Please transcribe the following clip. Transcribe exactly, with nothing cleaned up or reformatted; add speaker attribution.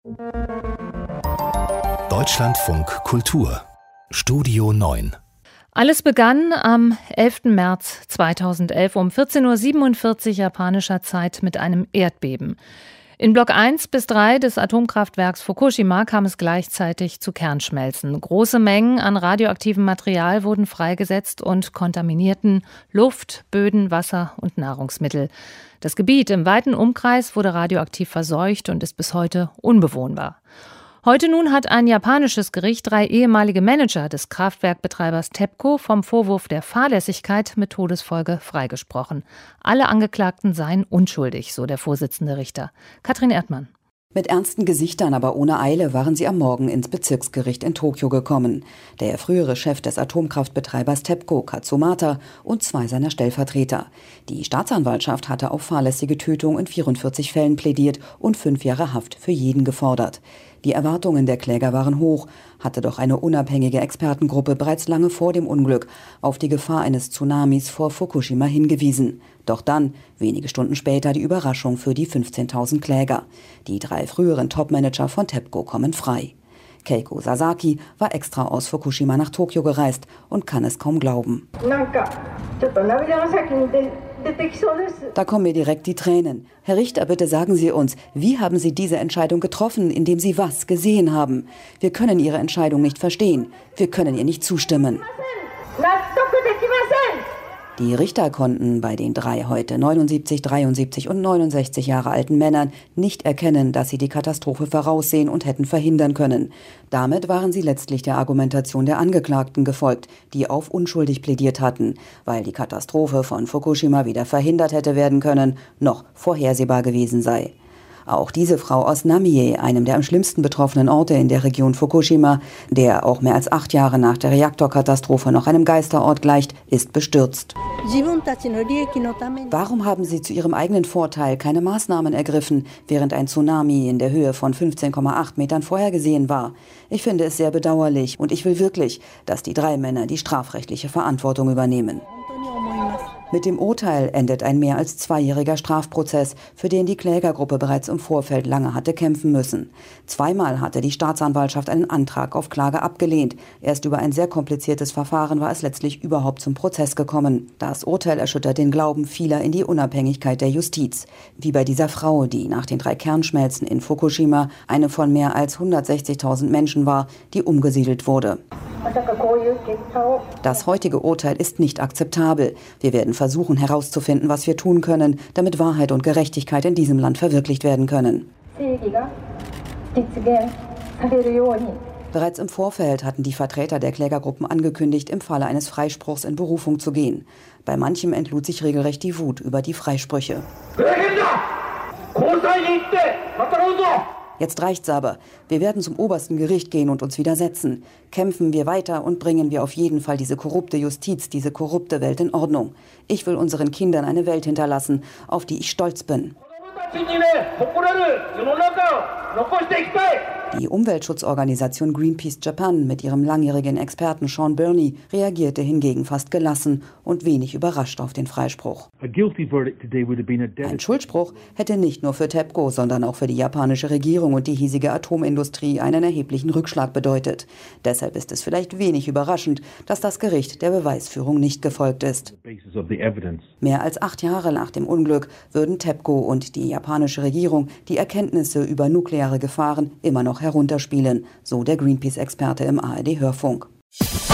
Speaker 1: Deutschlandfunk Kultur Studio neun.
Speaker 2: Alles begann am elften März zweitausendelf um vierzehn Uhr siebenundvierzig japanischer Zeit mit einem Erdbeben. In Block eins bis drei des Atomkraftwerks Fukushima kam es gleichzeitig zu Kernschmelzen. Große Mengen an radioaktivem Material wurden freigesetzt und kontaminierten Luft, Böden, Wasser und Nahrungsmittel. Das Gebiet im weiten Umkreis wurde radioaktiv verseucht und ist bis heute unbewohnbar. Heute nun hat ein japanisches Gericht drei ehemalige Manager des Kraftwerkbetreibers TEPCO vom Vorwurf der Fahrlässigkeit mit Todesfolge freigesprochen. Alle Angeklagten seien unschuldig, so der Vorsitzende Richter. Katrin Erdmann.
Speaker 3: Mit ernsten Gesichtern, aber ohne Eile waren sie am Morgen ins Bezirksgericht in Tokio gekommen. Der frühere Chef des Atomkraftbetreibers TEPCO, Katsumata, und zwei seiner Stellvertreter. Die Staatsanwaltschaft hatte auf fahrlässige Tötung in vierundvierzig Fällen plädiert und fünf Jahre Haft für jeden gefordert. Die Erwartungen der Kläger waren hoch, hatte doch eine unabhängige Expertengruppe bereits lange vor dem Unglück auf die Gefahr eines Tsunamis vor Fukushima hingewiesen. Doch dann, wenige Stunden später, die Überraschung für die fünfzehntausend Kläger. Die drei früheren Topmanager von TEPCO kommen frei. Keiko Sasaki war extra aus Fukushima nach Tokio gereist und kann es kaum glauben. Da kommen mir direkt die Tränen. Herr Richter, bitte sagen Sie uns, wie haben Sie diese Entscheidung getroffen, indem Sie was gesehen haben? Wir können Ihre Entscheidung nicht verstehen. Wir können ihr nicht zustimmen. Die Richter konnten bei den drei heute neunundsiebzig, dreiundsiebzig und neunundsechzig Jahre alten Männern nicht erkennen, dass sie die Katastrophe voraussehen und hätten verhindern können. Damit waren sie letztlich der Argumentation der Angeklagten gefolgt, die auf unschuldig plädiert hatten, weil die Katastrophe von Fukushima weder verhindert hätte werden können, noch vorhersehbar gewesen sei. Auch diese Frau aus Namie, einem der am schlimmsten betroffenen Orte in der Region Fukushima, der auch mehr als acht Jahre nach der Reaktorkatastrophe noch einem Geisterort gleicht, ist bestürzt. Warum haben Sie zu Ihrem eigenen Vorteil keine Maßnahmen ergriffen, während ein Tsunami in der Höhe von fünfzehn Komma acht Metern vorhergesehen war? Ich finde es sehr bedauerlich und ich will wirklich, dass die drei Männer die strafrechtliche Verantwortung übernehmen. Mit dem Urteil endet ein mehr als zweijähriger Strafprozess, für den die Klägergruppe bereits im Vorfeld lange hatte kämpfen müssen. Zweimal hatte die Staatsanwaltschaft einen Antrag auf Klage abgelehnt. Erst über ein sehr kompliziertes Verfahren war es letztlich überhaupt zum Prozess gekommen. Das Urteil erschüttert den Glauben vieler in die Unabhängigkeit der Justiz. Wie bei dieser Frau, die nach den drei Kernschmelzen in Fukushima eine von mehr als hundertsechzigtausend Menschen war, die umgesiedelt wurde. Das heutige Urteil ist nicht akzeptabel. Wir werden versuchen herauszufinden, was wir tun können, damit Wahrheit und Gerechtigkeit in diesem Land verwirklicht werden können. Bereits im Vorfeld hatten die Vertreter der Klägergruppen angekündigt, im Falle eines Freispruchs in Berufung zu gehen. Bei manchem entlud sich regelrecht die Wut über die Freisprüche. Jetzt reicht's aber. Wir werden zum obersten Gericht gehen und uns widersetzen. Kämpfen wir weiter und bringen wir auf jeden Fall diese korrupte Justiz, diese korrupte Welt in Ordnung. Ich will unseren Kindern eine Welt hinterlassen, auf die ich stolz bin. Die Umweltschutzorganisation Greenpeace Japan mit ihrem langjährigen Experten Sean Burney reagierte hingegen fast gelassen und wenig überrascht auf den Freispruch. Ein Schuldspruch hätte nicht nur für TEPCO, sondern auch für die japanische Regierung und die hiesige Atomindustrie einen erheblichen Rückschlag bedeutet. Deshalb ist es vielleicht wenig überraschend, dass das Gericht der Beweisführung nicht gefolgt ist. Mehr als acht Jahre nach dem Unglück würden TEPCO und die japanische Regierung die Erkenntnisse über nukleare Gefahren immer noch herunterspielen, so der Greenpeace-Experte im A R D-Hörfunk.